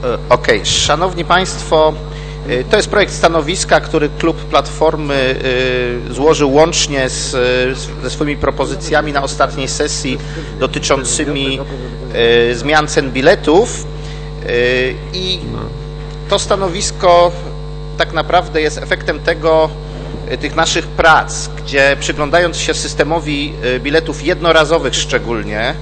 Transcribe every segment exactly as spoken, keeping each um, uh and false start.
Okej, okay. Szanowni Państwo, to jest projekt stanowiska, który klub Platformy złożył łącznie z, ze swoimi propozycjami na ostatniej sesji dotyczącymi zmian cen biletów i to stanowisko tak naprawdę jest efektem tego, tych naszych prac, gdzie przyglądając się systemowi biletów jednorazowych szczególnie,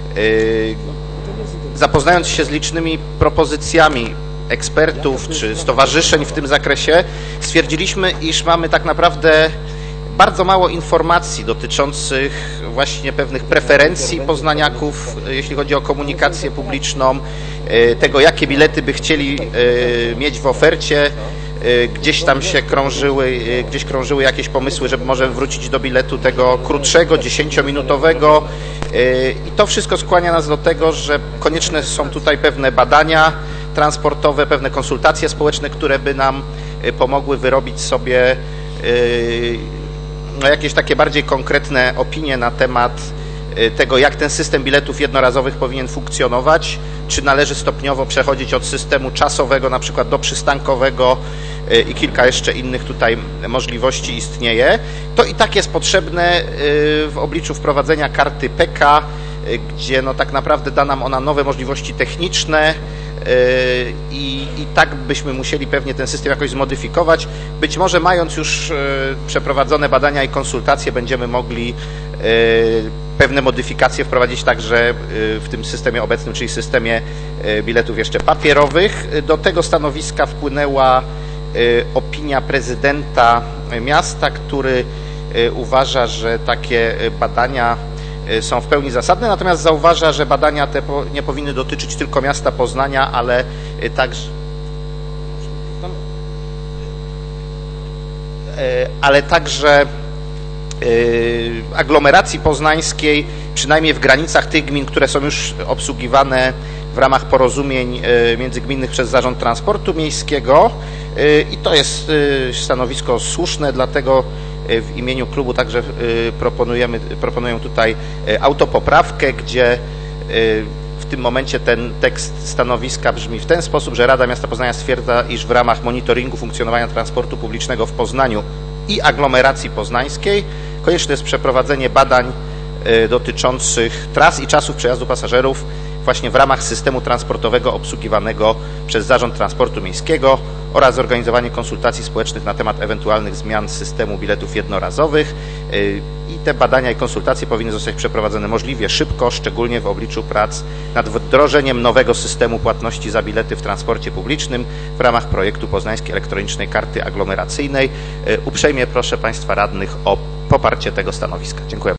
zapoznając się z licznymi propozycjami ekspertów czy stowarzyszeń w tym zakresie, stwierdziliśmy, iż mamy tak naprawdę bardzo mało informacji dotyczących właśnie pewnych preferencji poznaniaków, jeśli chodzi o komunikację publiczną, tego, jakie bilety by chcieli mieć w ofercie. Gdzieś tam się krążyły, gdzieś krążyły jakieś pomysły, żeby może wrócić do biletu tego krótszego, dziesięciominutowego i to wszystko skłania nas do tego, że konieczne są tutaj pewne badania transportowe, pewne konsultacje społeczne, które by nam pomogły wyrobić sobie no, jakieś takie bardziej konkretne opinie na temat tego, jak ten system biletów jednorazowych powinien funkcjonować, czy należy stopniowo przechodzić od systemu czasowego na przykład do przystankowego i kilka jeszcze innych tutaj możliwości istnieje. To i tak jest potrzebne w obliczu wprowadzenia karty P K, gdzie no tak naprawdę da nam ona nowe możliwości techniczne i, i tak byśmy musieli pewnie ten system jakoś zmodyfikować. Być może mając już przeprowadzone badania i konsultacje będziemy mogli pewne modyfikacje wprowadzić także w tym systemie obecnym, czyli systemie biletów jeszcze papierowych. Do tego stanowiska wpłynęła opinia prezydenta miasta, który uważa, że takie badania są w pełni zasadne, natomiast zauważa, że badania te nie powinny dotyczyć tylko miasta Poznania, ale także ale także aglomeracji poznańskiej, przynajmniej w granicach tych gmin, które są już obsługiwane w ramach porozumień międzygminnych przez Zarząd Transportu Miejskiego i to jest stanowisko słuszne, dlatego w imieniu klubu także proponujemy, proponuję tutaj autopoprawkę, gdzie w tym momencie ten tekst stanowiska brzmi w ten sposób, że Rada Miasta Poznania stwierdza, iż w ramach monitoringu funkcjonowania transportu publicznego w Poznaniu i aglomeracji poznańskiej konieczne jest przeprowadzenie badań dotyczących tras i czasów przejazdu pasażerów właśnie w ramach systemu transportowego obsługiwanego przez Zarząd Transportu Miejskiego oraz zorganizowanie konsultacji społecznych na temat ewentualnych zmian systemu biletów jednorazowych i te badania i konsultacje powinny zostać przeprowadzone możliwie szybko, szczególnie w obliczu prac nad wdrożeniem nowego systemu płatności za bilety w transporcie publicznym w ramach projektu Poznańskiej Elektronicznej Karty Aglomeracyjnej. Uprzejmie proszę Państwa radnych o poparcie tego stanowiska. Dziękuję.